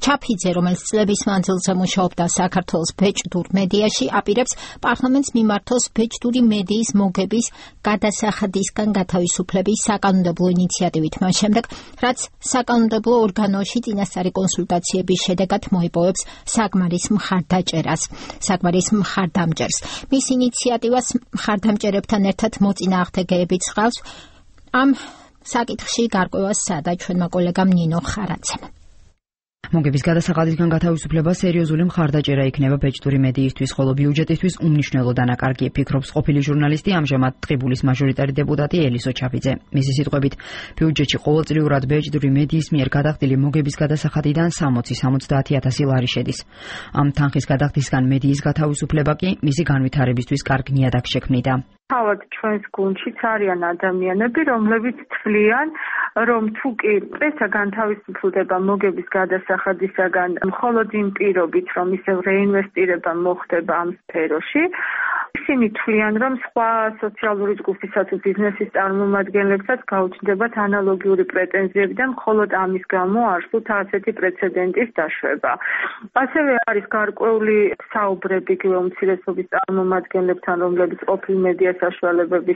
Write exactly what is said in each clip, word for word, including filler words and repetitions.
ჩაფიძე, რომელიც წლების მანძილზე მუშაობდა საქართველოს ბეჭდურ მედიაში, აპირებს პარლამენტს მიმართოს ბეჭდური მედიის მოგების გადასახადისგან გათავისუფლების საკანონმდებლო ინიციატივით მას შემდეგ, რაც საკანონმდებლო ორგანოში წინასწარი კონსულტაციების შედეგად მოიპოვებს საკმარის მხარდაჭერას. საკმარის მხარდამჭერს. მის ინიციატივას მხარდამჭერებთან ერთად მოწინააღმდეგეებიც ჰყავს. ამ საკითხში გარკვევას სცადა ჩვენმა კოლეგამ ნინო ხარაძემ. მოგების გადასახადისგან გათავისუფლება სერიოზული მხარდაჭერა იქნება ბეჭდური მედიისთვის, ხოლო ბიუჯეტისთვის უმნიშვნელო დანაკარგი, ფიქრობს ყოფილი ჟურნალისტი, ამჟამად ტყიბულის მაჟორიტარი დეპუტატი ელისო ჩაფიძე. მისი სიტყვებით, ბიუჯეტში ყოველწლიურად ბეჭდური მედიის მიერ გადახდილი მოგების გადასახადიდან სამოცი სამოცდაათი ათასი ლარი შედის. ამ თანხის გადახდისგან მედიის გათავისუფლება კი მისი განვითარებისთვის კარგ ნიადაგს შექმნიდა. თავად ჩვენს გუნდშიც არიან ადამიანები, რომლებიც თვლიან, რომ თუ კი პრესა განთავისუფლდება მოგების გადასახადისაგან მხოლოდ იმ პირობით, რომ ისევ რეინვესტირება მოხდება ამ სფეროში, ისინი თვლიან, რომ სხვა სოციალური ჯგუფისა თუ ბიზნესის წარმომადგენლებსაც გაუჩნდებათ ანალოგიური პრეტენზიები და მხოლოდ ამის გამო არსებობს ასეთი პრეცედენტის დაშვება. ასევე არის გარკვეული საუბრები გეომცირესობის წარმომადგენლებთან, რომლებიც ყოფილ მედია საშუალებების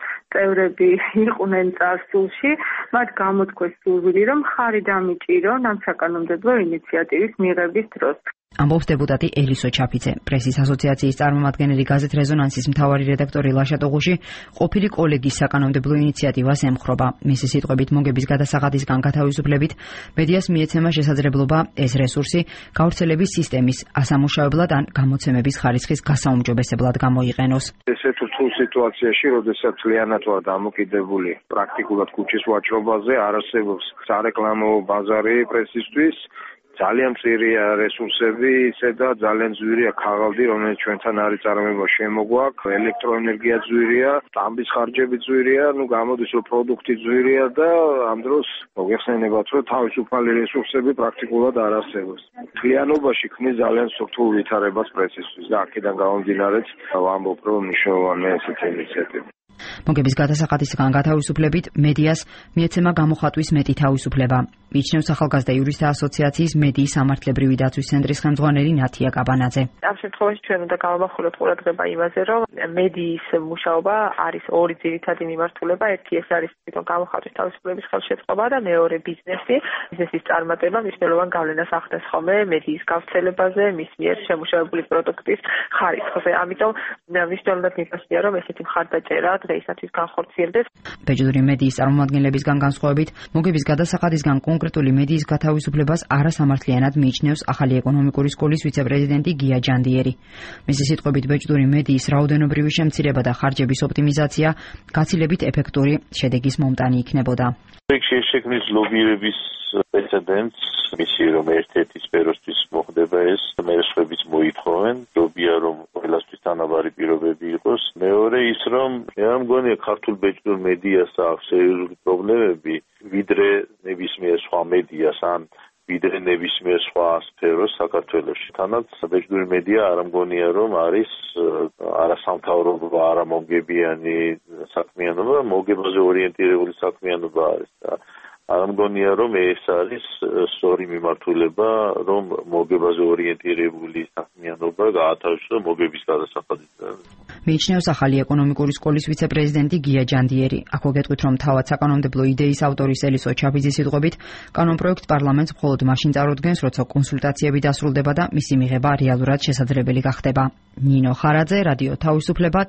წევრები იყვნენ წარსულში, მათ გამოთქვეს სურვილი, რომ ხარი დამიჭირონ ამ საკანონმდებლო ინიციატივის მიღების დროს. ამბობს დეპუტატი ელისო ჩაფიძე. პრესის ასოციაციის წარმომადგენელი გაზეთ რეზონანსის მთავარი რედაქტორი ლაშა ტოღუში ყოფილი კოლეგის საკანონმდებლო ინიციატივას ემხრობა. მისი სიტყვებით, მოგების გადასახადისგან გათავისუფლებით მედიას მიეცემა შესაძლებლობა ეს რესურსი გავრცელების სისტემის ასამუშავებლად ან გამოცემების ხარისხის გასაუმჯობესებლად გამოიყენოს. ესეთ რთულ სიტუაციაში, როდესაც მთლიანად ვარ დამოკიდებული პრაქტიკულად ქუჩის ვაჭრობაზე, არ არსებობს სარეკლამო ბაზარი პრესისთვის. ძალიან მწირია რესურსები, ისე და ძალიან ძვირია ქაღალდი, რომელიც ჩვენთან არის წარმოება შემოგვაქვს, ელექტროენერგია ძვირია, სტამბის ხარჯები ძვირია, ну გამოდის რომ პროდუქტი ძვირია და ამ დროს მოგეხსენებათ, რომ თავისუფალი რესურსები პრაქტიკულად არ არსებობს. მთლიანობაში ქმნის ძალიან სრულ ვითარებას პრესისთვის და აქედან გამომდინარეც ვამბობ, რომ მნიშვნელოვანია ესეთი ინიციატივა. მოგების გადასახადისგან გათავისუფლებით მედიას მიეცემა გამოხატვის მეტი თავისუფლება. მიიჩნევს ახალგაზრდა იურისტთა ასოციაციის მედიის სამართლებრივი დაცვის ცენტრის ხელმძღვანელი ნათია კაბანაძე. ამ შემთხვევაში ჩვენ უნდა გავამახვილოთ ყურადღება იმაზე, რომ მედიის მუშაობა არის ორი ძირითადი მიმართულება. ერთი ეს არის თვითონ გამოხატვის თავისუფლების ხელშეწყობა და მეორე ბიზნესი. ბიზნესის წარმატება მნიშვნელოვან გავლენას ახდენს ხოლმე მედიის გავრცელებაზე, მის მიერ შემუშავებული პროდუქტის ხარისხზე. ამიტომ მნიშვნელოვნად მიხსენია, რომ ესეთი მხარდაჭერა დღეისათვის განხორციელდეს. ბეჭდური მედიის წარმომადგენლებისგან განსხვავებით, მოგების გადასახადისგან კონკრეტული მედიის გათავისუფლებას არასამართლიანად მიიჩნევს ახალი ეკონომიკური სკოლის ვიცე-პრეზიდენტი გია ჯანდიერი. მისი სიტყვებით, ბეჭდური მედიის რაოდენობრივი შემცირება და ხარჯების ოპტიმიზაცია გაცილებით ეფექტური შედეგის მომტანი იქნებოდა. შექმნის ლობირების პრეცედენტს, მისი რომ ერთ-ერთი სფეროსთვის მოხდება ეს, მერესხებიც მოითხოვენ, ჯობია რომ ყველასთვის თანაბარი პირობები იყოს. მეორე ის რომ მე მგონია ქართულ ბეჭდურ მედიას აქვს სერიოზული პრობლემები, ვიდრე ნებისმიერ სხვა მედიას ან ვიდრე ნებისმიერ სხვა სფეროს საქართველოში. თანაც ბეჭდური მედია არ მგონია რომ არის არასამთავრობო, არამომგებიანი საქმიანობა, მოგებაზე ორიენტირებული საქმიანობა არის და არ მგონია რომ ეს არის სწორი მიმართულება, რომ მოგებაზე ორიენტირებული საქმიანობა გაათავისუფლოს მოგების გადასახადისგან. მიიჩნევს ახალი ეკონომიკური სკოლის ვიცე-პრეზიდენტი გია ჯანდიერი. აქ მოგეტყვით, რომ თავად საკანონმდებლო იდეის ავტორის ელისო ჩაფიძის სიტყვებით, კანონპროექტ პარლამენტს მხოლოდ მაშინ წარუდგენს, როცა კონსულტაციები დასრულდება და მისი მიღება რეალურად შესაძლებელი გახდება. ნინო ხარაძე, რადიო თავისუფლება,